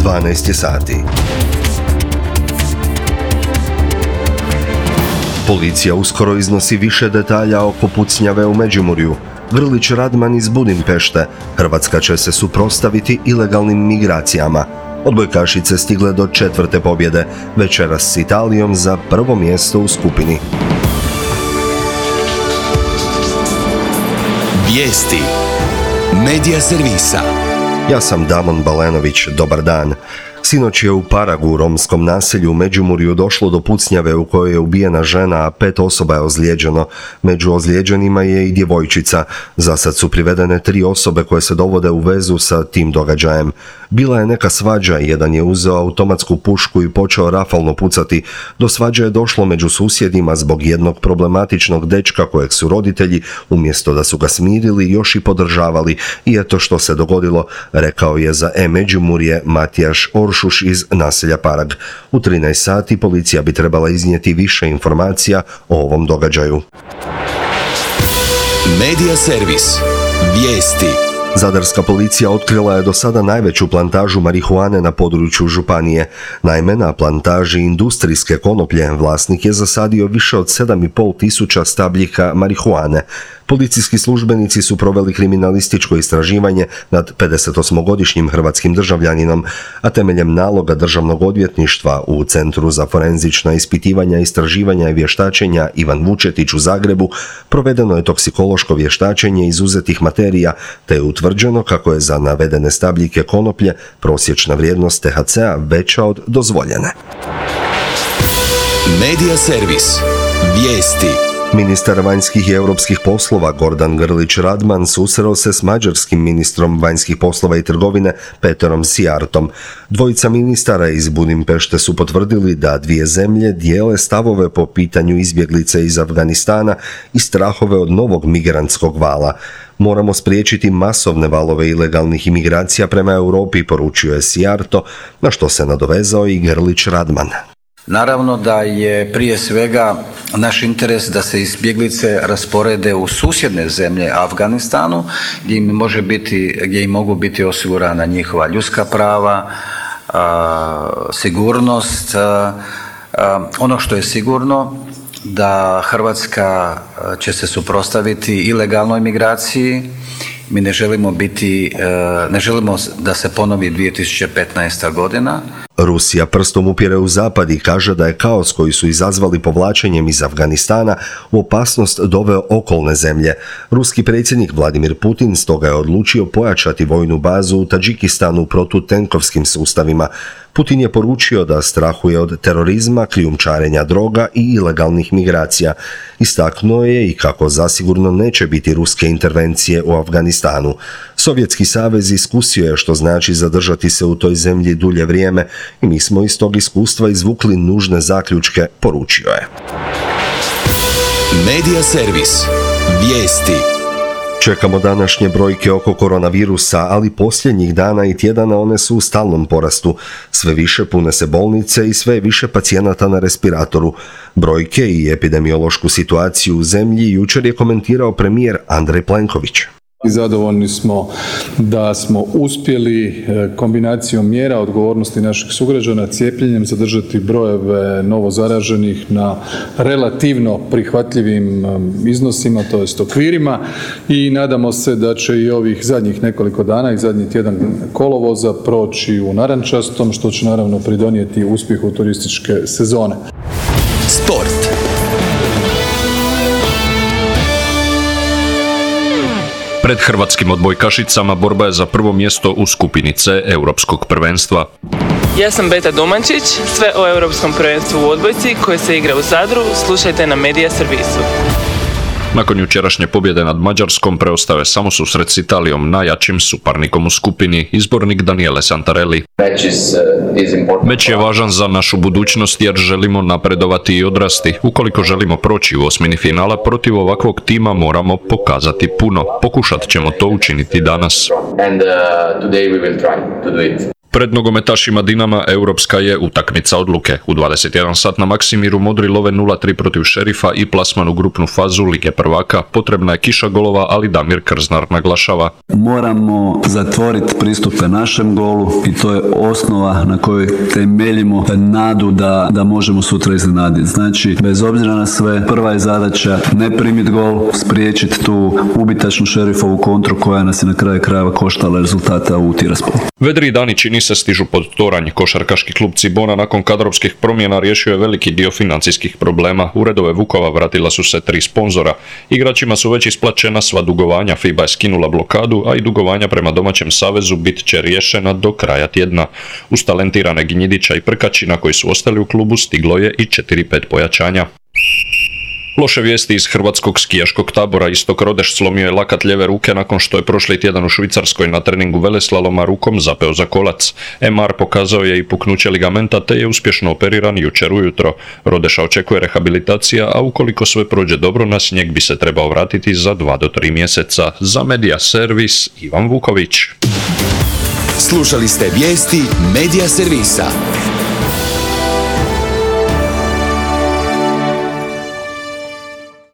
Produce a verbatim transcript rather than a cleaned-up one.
dvanaest je sati. Policija uskoro iznosi više detalja oko pucnjave u Međimurju. Grlić Radman iz Budimpešte. Hrvatska će se suprotstaviti ilegalnim migracijama. Odbojkašice stigle do četvrte pobjede, večeras s Italijom za prvo mjesto u skupini. Vijesti Medija servisa. Ja sam Damon Balenović, dobar dan. Sinoć je u Paragu, u romskom naselju u Međimurju, došlo do pucnjave u kojoj je ubijena žena, a pet osoba je ozlijeđeno. Među ozlijeđenima je i djevojčica. Zasad su privedene tri osobe koje se dovode u vezu sa tim događajem. Bila je neka svađa, jedan je uzeo automatsku pušku i počeo rafalno pucati. Do svađe je došlo među susjedima zbog jednog problematičnog dečka kojeg su roditelji, umjesto da su ga smirili, još i podržavali. I eto što se dogodilo, rekao je za e-Međimurje Matijaš Oršuš iz naselja Parag. U trinaest sati policija bi trebala iznijeti više informacija o ovom događaju. Medija servis. Vijesti. Zadarska policija otkrila je do sada najveću plantažu marihuane na području županije. Naime, na plantaži industrijske konoplje vlasnik je zasadio više od sedam i pol tisuća stabljika marihuane. Policijski službenici su proveli kriminalističko istraživanje nad pedesetosmogodišnjim hrvatskim državljaninom, a temeljem naloga Državnog odvjetništva u Centru za forenzična ispitivanja, istraživanja i vještačenja Ivan Vučetić u Zagrebu provedeno je toksikološko vještačenje izuzetih materija, te je utvrđeno kako je za navedene stabljike konoplje prosječna vrijednost te ha ce a veća od dozvoljene. Medija servis. Vijesti. Ministar vanjskih i europskih poslova Gordan Grlić Radman susreo se s mađarskim ministrom vanjskih poslova i trgovine Peterom Sijartom. Dvojica ministara iz Budimpešte su potvrdili da dvije zemlje dijele stavove po pitanju izbjeglice iz Afganistana i strahove od novog migrantskog vala. Moramo spriječiti masovne valove ilegalnih imigracija prema Europi, poručio je Sijarto, na što se nadovezao i Grlić Radman. Naravno da je prije svega naš interes da se izbjeglice rasporede u susjedne zemlje Afganistanu, gdje im može biti, gdje im mogu biti osigurana njihova ljudska prava, a, sigurnost. A, a, ono što je sigurno da Hrvatska će se suprotstaviti ilegalnoj migraciji. Mi ne želimo biti, ne želimo da se ponovi dvije tisuće petnaesta godina. Rusija prstom upire u zapad i kaže da je kaos koji su izazvali povlačenjem iz Afganistana u opasnost doveo okolne zemlje. Ruski predsjednik Vladimir Putin stoga je odlučio pojačati vojnu bazu u Tadžikistanu protutenkovskim sustavima. Putin je poručio da strahuje od terorizma, krijumčarenja droga i ilegalnih migracija. Istaknuo je i kako zasigurno neće biti ruske intervencije u Afganistanu. Sovjetski savez iskusio je što znači zadržati se u toj zemlji dulje vrijeme i mi smo iz tog iskustva izvukli nužne zaključke, poručio je. Medija servis. Vijesti. Čekamo današnje brojke oko koronavirusa, ali posljednjih dana i tjedana one su u stalnom porastu. Sve više pune se bolnice i sve više pacijenata na respiratoru. Brojke i epidemiološku situaciju u zemlji jučer je komentirao premijer Andrej Plenković. Zadovoljni smo da smo uspjeli kombinacijom mjera odgovornosti naših sugrađana cijepljenjem zadržati brojeve novozaraženih na relativno prihvatljivim iznosima, to jest okvirima, i nadamo se da će i ovih zadnjih nekoliko dana i zadnji tjedan kolovoza proći u narančastom, što će naravno pridonijeti uspjehu turističke sezone. Sport. Pred hrvatskim odbojkašicama borba je za prvo mjesto u skupini C Europskog prvenstva. Ja sam Beta Domančić, sve o Europskom prvenstvu u odbojci koje se igra u Zadru slušajte na Medija servisu. Nakon jučerašnje pobjede nad Mađarskom preostao je samo susret s Italijom, najjačim suparnikom u skupini, izbornik Daniele Santarelli. Meč je važan za našu budućnost jer želimo napredovati i odrasti. Ukoliko želimo proći u osmini finala, protiv ovakvog tima moramo pokazati puno. Pokušat ćemo to učiniti danas. Pred nogometašima Dinama europska je utakmica odluke. U dvadeset jedan sat na Maksimiru Modri love nula tri protiv Šerifa i plasman u grupnu fazu Lige prvaka. Potrebna je kiša golova, ali Damir Krznar naglašava. Moramo zatvoriti pristupe našem golu i to je osnova na kojoj temeljimo nadu da, da možemo sutra iznenaditi. Znači, bez obzira na sve, prva je zadaća ne primiti gol, spriječiti tu ubitačnu Šerifovu kontru koja nas je na kraju krajeva koštala rezultata u Tiraspolu. Vedri dani čini se stižu pod toranj. Košarkaški klub Cibona nakon kadrovskih promjena riješio je veliki dio financijskih problema. U redove Vukova vratila su se tri sponzora. Igračima su već isplaćena sva dugovanja, FIBA je skinula blokadu, a i dugovanja prema domaćem savezu bit će riješena do kraja tjedna. Uz talentirane Gnjidića i Prkačina koji su ostali u klubu stiglo je i četiri pet pojačanja. Loše vijesti iz hrvatskog skijaškog tabora. Istok Rodeš slomio je lakat lijeve ruke nakon što je prošli tjedan u Švicarskoj na treningu veleslaloma rukom zapeo za kolac. em ar pokazao je i puknuće ligamenta te je uspješno operiran jučer ujutro. Rodeša očekuje rehabilitacija, a ukoliko sve prođe dobro na snijeg bi se trebao vratiti za dva do tri mjeseca. Za Media Servis Ivan Vuković. Slušali ste vijesti Media Servisa.